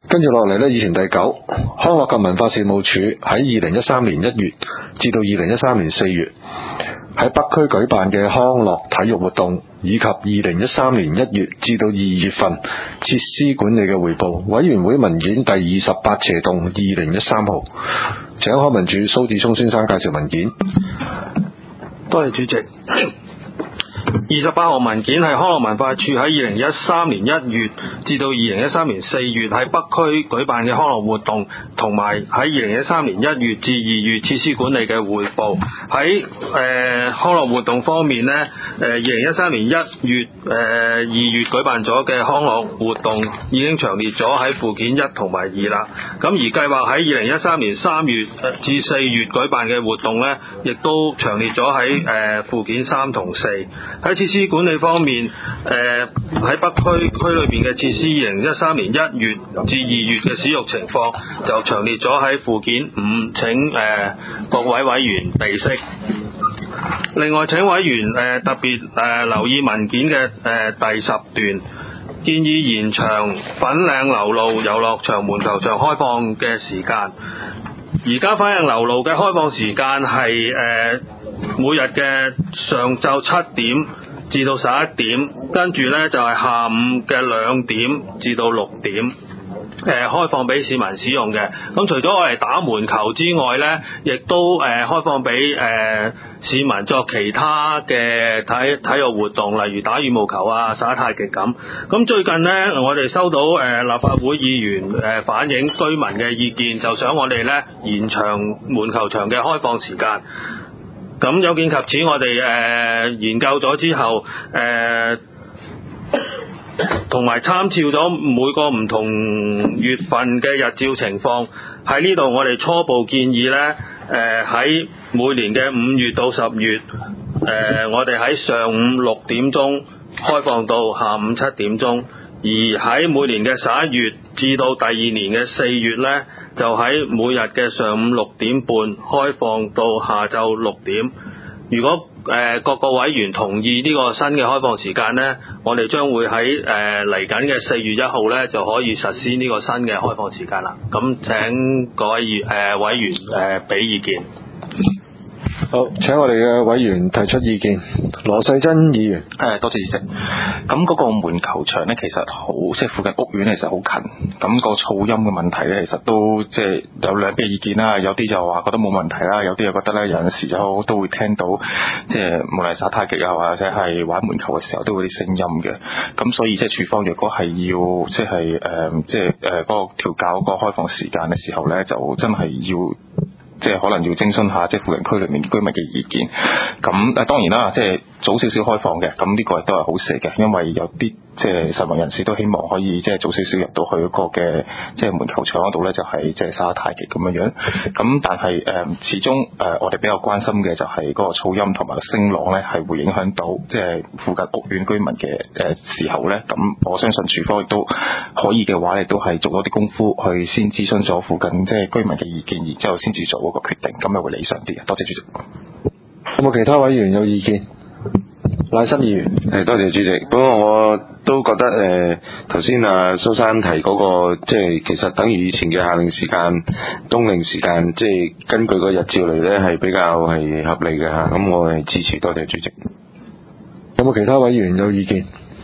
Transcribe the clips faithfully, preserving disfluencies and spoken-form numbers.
跟住落嚟呢，以前第九，康樂及文化事務署喺二零一三年一月至到二零一三年四月喺北區舉辦嘅康樂體育活動，以及二零一三年一月至到二月份設施管理嘅匯報，委員會文件第二十八斜棟二零一三號，請康文署蘇志聰先生介紹文件。 多謝主席。二十八號文件係康樂文化處喺二零一三年一月至到二零一三年四月喺北區舉辦嘅康樂活動，同埋喺二零一三年一月至二月設施管理嘅匯報。喺誒、呃、康樂活動方面呢，誒二零一三年一月誒二月舉辦咗嘅康樂活動已經詳列咗喺附件一同埋二啦。咁而計劃喺二零一三年三月至四月舉辦嘅活動呢，亦都詳列咗喺誒附件三同四。喺設施管理方面，誒、呃、喺北區區裏邊嘅設施，二零一三年一月至二月嘅使用情況就詳列咗喺附件五，請誒、呃、各位委員備悉。另外，請委員誒、呃、特別誒、呃、留意文件嘅誒、呃、第十段，建議延長粉嶺流路遊樂場門球場開放嘅時間。而家粉嶺流路嘅開放時間係誒、呃每日嘅上晝七點至到十一點，跟住呢就係、是、下午嘅兩點至到六點，誒、呃、開放俾市民使用嘅。咁除咗我哋打門球之外呢，亦都誒、呃、開放俾誒、呃、市民作其他嘅體體育活動，例如打羽毛球啊、耍太極咁。咁最近呢，我哋收到誒、呃、立法會議員誒、呃、反映居民嘅意見，就想我哋呢延長門球場嘅開放時間。咁有見及此，我哋誒、呃、研究咗之後，誒同埋參照咗每個唔同月份嘅日照情況，喺呢度我哋初步建議呢，誒、呃、喺每年嘅五月到十月，誒、呃、我哋喺上午六點鐘開放到下午七點鐘，而喺每年嘅十一月至到第二年嘅四月呢，就喺每日嘅上午六點半開放到下晝六點。如果誒、呃、各個委員同意呢個新嘅開放時間呢，我哋將會喺誒嚟緊嘅四月一號呢就可以實施呢個新嘅開放時間啦。咁請各位議誒、呃、委員誒俾、呃、意見。 好，請我哋嘅委員提出意見。羅世珍議員。 誒，多謝主席。咁嗰個門球場咧，其實好，即係附近屋苑其實好近。咁個噪音嘅問題咧，其實都即係有兩邊意見啦。有啲就話覺得冇問題啦，有啲又覺得咧，有陣時就都會聽到，即係無論耍太極啊，或者係玩門球嘅時候，都會有啲聲音嘅。咁所以即係處方若果係要即係誒，即係誒嗰個調校嗰個開放時間嘅時候咧，就真係要。即係可能要徵詢下即係附近區裏面居民嘅意見，咁誒當然啦，即係早少少開放嘅，咁呢個亦都係好事嘅，因為有啲即係市民人士都希望可以即係早少少入到去嗰個嘅即係門球場嗰度咧，就係即係耍太極咁樣樣。咁但係誒、呃、始終誒、呃、我哋比較關心嘅就係嗰個噪音同埋聲浪咧，係會影響到即係附近屋苑居民嘅誒時候咧。咁我相信處方亦都可以嘅話，亦都係做咗啲功夫去先諮詢咗附近即係居民嘅意見，然之後先至做嗰個決定，咁又會理想啲嘅。多謝主席。 有冇其他委員有意見？賴心議員。 係，多謝主席。不過我都覺得誒頭先啊蘇生提嗰、那個，即係其實等於以前嘅夏令時間、冬令時間，即係根據個日照嚟咧，係比較係合理嘅嚇。咁我係支持，多謝主席。 有冇其他委員有意見？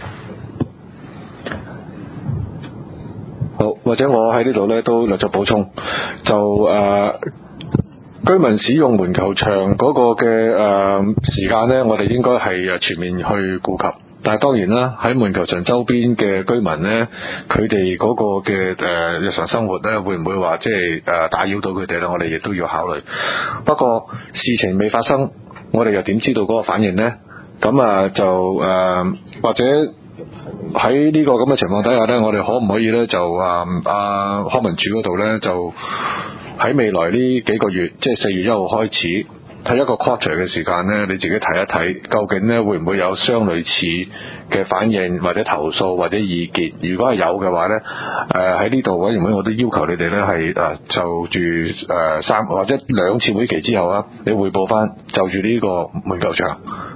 好，或者我喺呢度咧都略作補充，就誒。呃居民使用門球場嗰個嘅誒、呃、時間呢，我哋應該係誒全面去顧及。但係當然啦，喺門球場周邊嘅居民呢，佢哋嗰個嘅誒、呃、日常生活呢，會唔會話即係誒打擾到佢哋呢？我哋亦都要考慮。不過事情未發生，我哋又點知道嗰個反應呢？咁啊就誒、呃、或者喺呢個咁嘅情況底下呢，我哋可唔可以呢？就誒啊康文署嗰度呢，就喺未來呢幾個月，即係四月一號開始，睇一個 quarter 嘅時間呢，你自己睇一睇，究竟呢會唔會有相類似嘅反應或者投訴或者意見？如果係有嘅話呢，誒喺呢度委員會我都要求你哋呢係誒就住誒三或者兩次會期之後啊，你匯報翻就住呢個門球場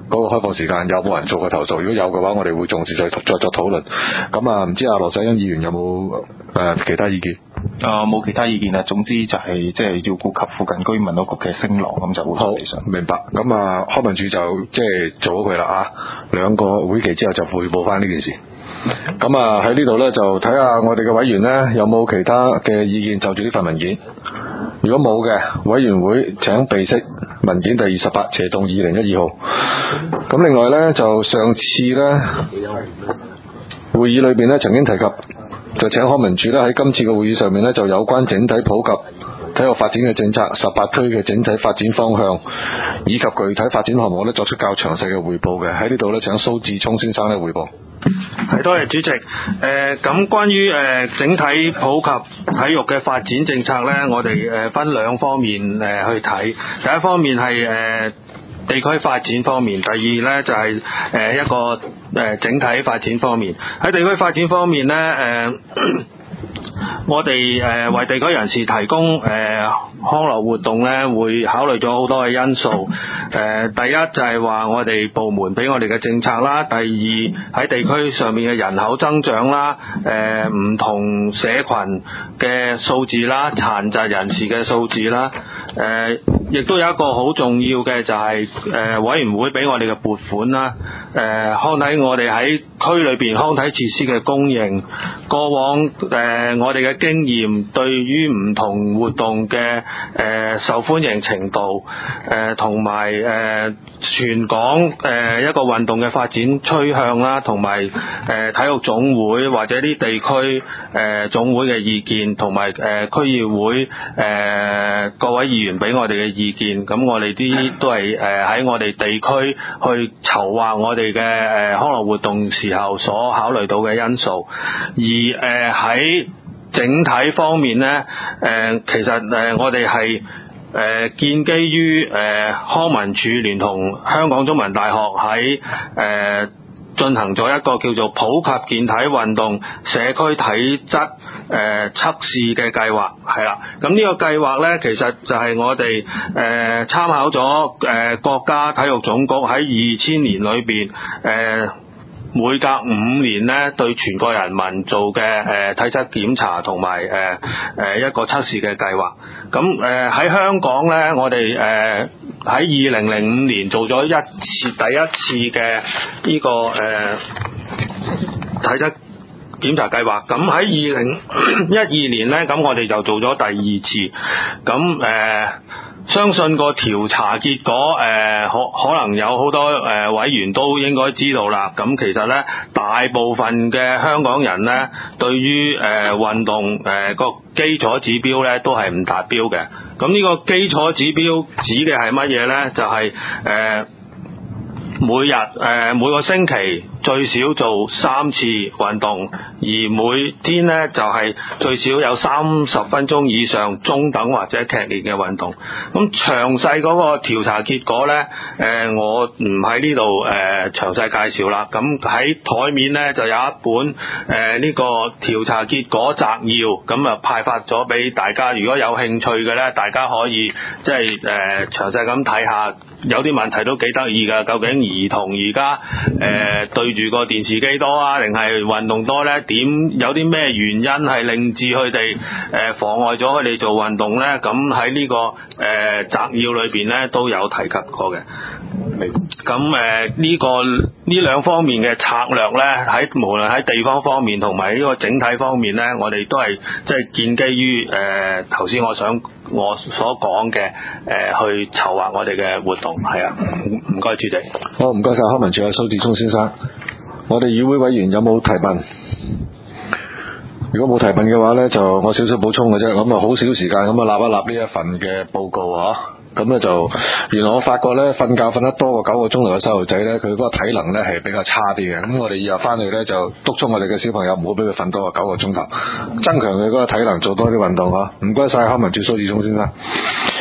嗰個開放時間有冇人做過投訴？如果有嘅話，我哋會重視再再作討論。咁啊，唔知阿羅世恩議員有冇誒、呃、其他意見？ 啊，冇其他意見啦。總之就係即係要顧及附近居民嗰個嘅聲浪，咁就會好理想。 明白。咁啊，康文署就即係做咗佢啦啊，兩個會期之後就匯報翻呢件事。咁啊喺呢度呢，就睇下我哋嘅委員呢，有冇其他嘅意見就住呢份文件。如果冇嘅，委員會請備悉文件第二十八，斜動二零一二號。咁另外呢，就上次呢會議裏邊呢曾經提及，就請康文署呢喺今次嘅會議上面呢，就有關整體普及體育發展嘅政策、十八區嘅整體發展方向以及具體發展項目呢作出較詳細嘅匯報嘅。喺呢度呢，請蘇志聰先生呢匯報。 係，多謝主席。誒、呃，咁關於誒、呃、整體普及體育嘅發展政策呢，我哋誒分兩方面誒、呃、去睇。第一方面係誒、呃、地區發展方面，第二呢就係、是、誒、呃、一個誒、呃、整體發展方面。喺地區發展方面呢，誒、呃。我哋誒、呃、為地區人士提供誒、呃、康樂活動咧，會考慮咗好多嘅因素。誒、呃，第一就係話我哋部門俾我哋嘅政策啦，第二喺地區上面嘅人口增長啦，誒、呃、唔同社群嘅數字啦，殘疾人士嘅數字啦，誒、呃、亦都有一個好重要嘅就係、是、誒、呃、委員會俾我哋嘅撥款啦。誒、呃、康體我哋喺區裏邊康體設施嘅供應，過往誒、呃、我哋嘅經驗對於唔同活動嘅誒、呃、受歡迎程度，誒同埋誒全港誒、呃、一個運動嘅發展趨向啦，同埋誒體育總會或者啲地區誒、呃、總會嘅意見，同埋誒區議會誒、呃、各位議員俾我哋嘅意見，咁我哋啲都係誒喺我哋地區去籌劃我哋嘅誒康樂活動時候所考慮到嘅因素，而誒喺、呃、整體方面咧，誒、呃、其實誒、呃、我哋係誒建基於誒、呃、康文署聯同香港中文大學喺誒、呃進行咗一個叫做普及健體運動社區體質誒、呃、測試嘅計劃，係啦。咁呢個計劃呢，其實就係我哋誒、呃、參考咗誒、呃、國家體育總局喺二千年裏邊誒、呃每隔五年咧，對全國人民做嘅誒、呃、體質檢查同埋誒誒一個測試嘅計劃。咁誒喺香港咧，我哋誒喺二零零五年做咗一次第一次嘅呢、這個誒、呃、體質檢查計劃。咁喺二零一二年咧，咁我哋就做咗第二次。咁誒。呃相信個調查結果誒、呃、可可能有好多誒、呃、委員都應該知道啦。咁其實咧，大部分嘅香港人咧，對於誒、呃、運動誒、呃、個基礎指標咧都係唔達標嘅。咁呢個基礎指標指嘅係乜嘢咧？就係、是、誒、呃、每日誒、呃、每個星期最少做三次運動，而每天呢就係、是、最少有三十分鐘以上中等或者劇烈嘅運動。咁詳細嗰個調查結果呢，誒、呃、我唔喺呢度誒詳細介紹啦。咁喺台面呢就有一本誒呢、呃這個調查結果摘要，咁啊派發咗俾大家。如果有興趣嘅呢，大家可以即係誒詳細咁睇下。有啲問題都幾得意㗎，究竟兒童而家誒對住個電視機多啊，定係運動多呢？點有啲咩原因係令至佢哋誒妨礙咗佢哋做運動呢？咁喺呢個誒、呃、摘要裏邊呢都有提及過嘅。咁誒呢個呢兩方面嘅策略呢，喺無論喺地方方面同埋呢個整體方面呢，我哋都係即係建基於誒頭先我想我所講嘅誒去籌劃我哋嘅活動。係啊，唔該主席。 好，唔該晒康文署嘅蘇志聰先生。我哋議會委員有冇提問？如果冇提問嘅話呢，就我少少補充嘅啫。咁啊，好少時間咁啊，立一立呢一份嘅報告啊。咁咧就原來我發覺咧，瞓覺瞓得多過九個鐘頭嘅細路仔咧，佢嗰個體能咧係比較差啲嘅。咁我哋以後翻去咧就督促我哋嘅小朋友唔好俾佢瞓多過九個鐘頭，增強佢嗰個體能，做多啲運動啊。唔該晒康文署蘇志聰先生。